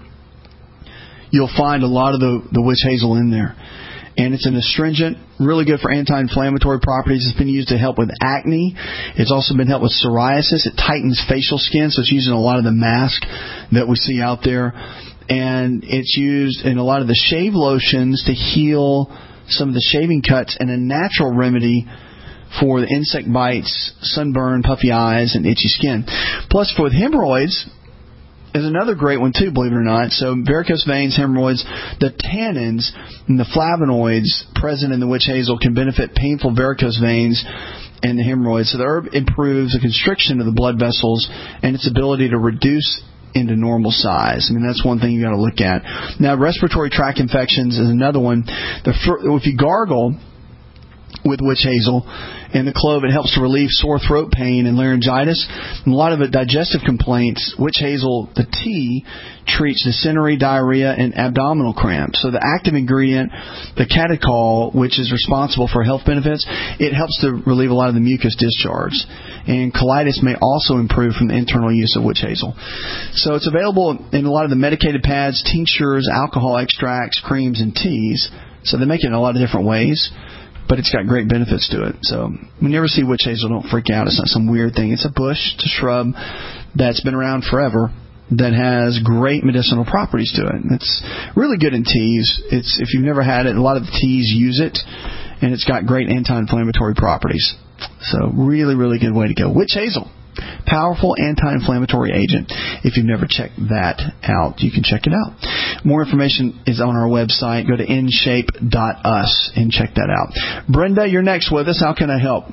you'll find a lot of the, the witch hazel in there. And it's an astringent, really good for anti-inflammatory properties. It's been used to help with acne. It's also been helped with psoriasis. It tightens facial skin, so it's used in a lot of the masks that we see out there. And it's used in a lot of the shave lotions to heal some of the shaving cuts, and a natural remedy for the insect bites, sunburn, puffy eyes, and itchy skin. Plus, for hemorrhoids, is another great one too, believe it or not. So varicose veins, hemorrhoids, the tannins and the flavonoids present in the witch hazel can benefit painful varicose veins and the hemorrhoids. So the herb improves the constriction of the blood vessels and its ability to reduce into normal size. I mean, that's one thing you got to look at. Now, respiratory tract infections is another one. The if you gargle with witch hazel and the clove, it helps to relieve sore throat pain and laryngitis. And a lot of the digestive complaints, witch hazel, the tea, treats dysentery, diarrhea, and abdominal cramps. So the active ingredient, the catechol, which is responsible for health benefits, it helps to relieve a lot of the mucus discharge. And colitis may also improve from the internal use of witch hazel. So it's available in a lot of the medicated pads, tinctures, alcohol extracts, creams, and teas. So they make it in a lot of different ways, but it's got great benefits to it. So when you ever see witch hazel, don't freak out. It's not some weird thing. It's a bush, it's a shrub that's been around forever that has great medicinal properties to it. It's really good in teas. It's if you've never had it, a lot of the teas use it, and it's got great anti-inflammatory properties. So really, really good way to go. Witch hazel. Powerful anti-inflammatory agent. If you've never checked that out, you can check it out. More information is on our website. Go to in shape dot us and check that out. Brenda, you're next with us. How can I help?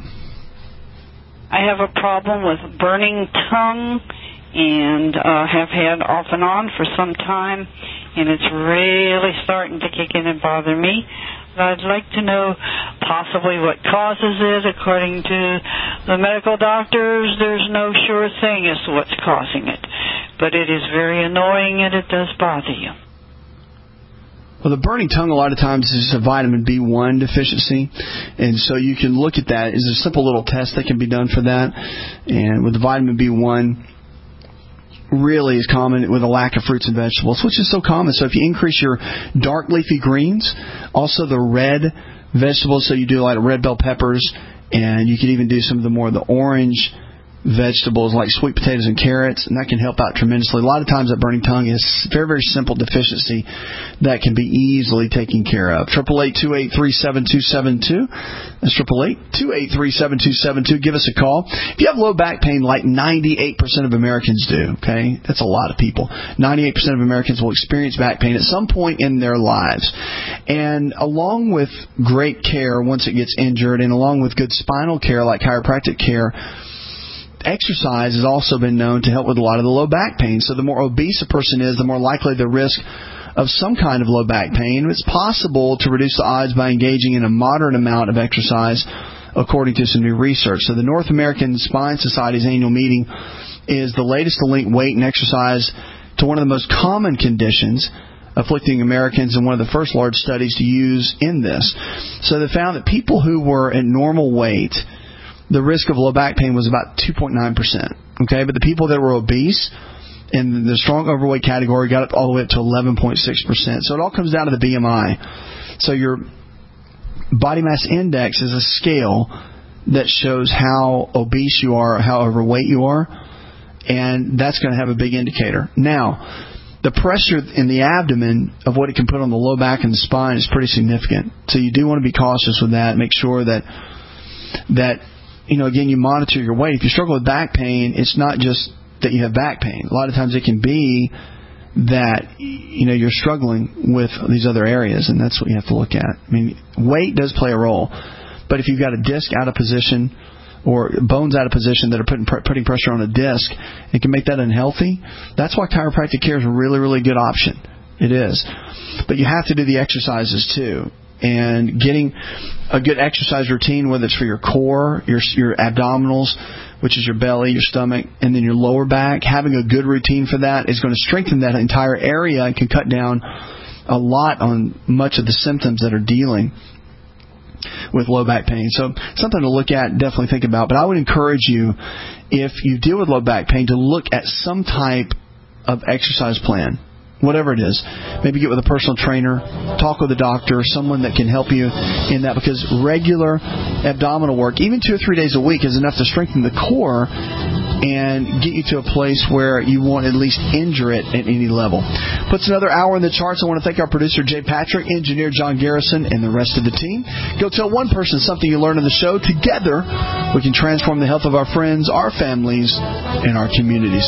I have a problem with burning tongue and uh, have had off and on for some time, and it's really starting to kick in and bother me. I'd like to know possibly what causes it. According to the medical doctors, there's no sure thing as to what's causing it. But it is very annoying and it does bother you. Well, the burning tongue a lot of times is a vitamin B one deficiency. And so you can look at that. There's a simple little test that can be done for that. And with the vitamin B one, really is common with a lack of fruits and vegetables, which is so common. So if you increase your dark leafy greens, also the red vegetables, so you do like red bell peppers, and you can even do some of the more the orange vegetables like sweet potatoes and carrots, and that can help out tremendously. A lot of times that burning tongue is very, very simple deficiency that can be easily taken care of. eight eight eight, two eight three, seven two seven two. That's eight eight eight, two eight three, seven two seven two. Give us a call. If you have low back pain, like ninety-eight percent of Americans do, okay? That's a lot of people. ninety-eight percent of Americans will experience back pain at some point in their lives. And along with great care once it gets injured, and along with good spinal care like chiropractic care, exercise has also been known to help with a lot of the low back pain. So the more obese a person is, the more likely the risk of some kind of low back pain. It's possible to reduce the odds by engaging in a moderate amount of exercise, according to some new research. So the North American Spine Society's annual meeting is the latest to link weight and exercise to one of the most common conditions afflicting Americans, and one of the first large studies to use in this. So they found that people who were at normal weight, the risk of low back pain was about two point nine percent. Okay, but the people that were obese in the strong overweight category got up all the way up to eleven point six percent. So it all comes down to the B M I. So your body mass index is a scale that shows how obese you are, how overweight you are, and that's going to have a big indicator. Now, the pressure in the abdomen of what it can put on the low back and the spine is pretty significant. So you do want to be cautious with that. Make sure that that you know, again, you monitor your weight. If you struggle with back pain, it's not just that you have back pain. A lot of times it can be that, you know, you're struggling with these other areas, and that's what you have to look at. I mean, weight does play a role, but if you've got a disc out of position or bones out of position that are putting putting pressure on a disc, it can make that unhealthy. That's why chiropractic care is a really, really good option. It is. But you have to do the exercises too. And getting a good exercise routine, whether it's for your core, your your abdominals, which is your belly, your stomach, and then your lower back, having a good routine for that is going to strengthen that entire area and can cut down a lot on much of the symptoms that are dealing with low back pain. So something to look at, definitely think about. But I would encourage you, if you deal with low back pain, to look at some type of exercise plan. Whatever it is. Maybe get with a personal trainer, talk with a doctor, someone that can help you in that, because regular abdominal work, even two or three days a week, is enough to strengthen the core and get you to a place where you won't at least injure it at any level. Puts another hour in the charts. I want to thank our producer, Jay Patrick, engineer John Garrison, and the rest of the team. Go tell one person something you learned on the show. Together, we can transform the health of our friends, our families, and our communities.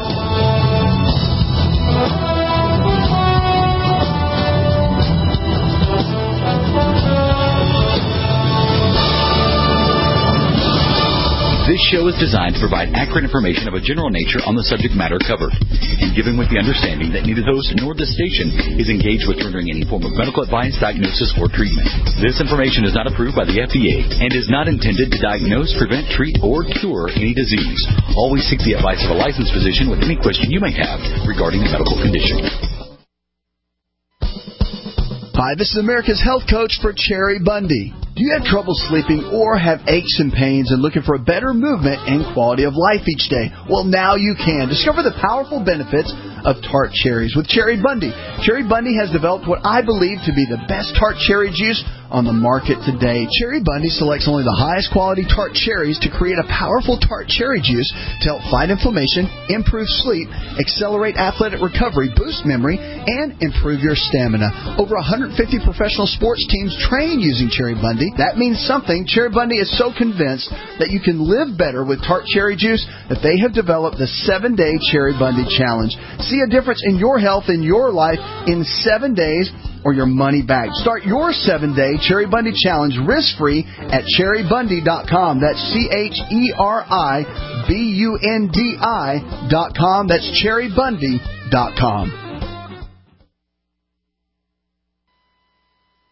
This show is designed to provide accurate information of a general nature on the subject matter covered, and given with the understanding that neither host nor the station is engaged with rendering any form of medical advice, diagnosis, or treatment. This information is not approved by the F D A and is not intended to diagnose, prevent, treat, or cure any disease. Always seek the advice of a licensed physician with any question you may have regarding a medical condition. Hi, this is America's Health Coach for Cherry Bundy. Do you have trouble sleeping or have aches and pains and looking for a better movement and quality of life each day? Well, now you can. Discover the powerful benefits of tart cherries with Cherry Bundy. Cherry Bundy has developed what I believe to be the best tart cherry juice on the market today. Cherry Bundy selects only the highest quality tart cherries to create a powerful tart cherry juice to help fight inflammation, improve sleep, accelerate athletic recovery, boost memory, and improve your stamina. Over one hundred fifty professional sports teams train using Cherry Bundy. That means something. Cherry Bundy is so convinced that you can live better with tart cherry juice that they have developed the seven-day Cherry Bundy Challenge. See a difference in your health and your life in seven days or your money back. Start your seven-day Cherry Bundy Challenge risk-free at cherry bundy dot com. That's C H E R I B U N D I dot com. That's cherry bundy dot com.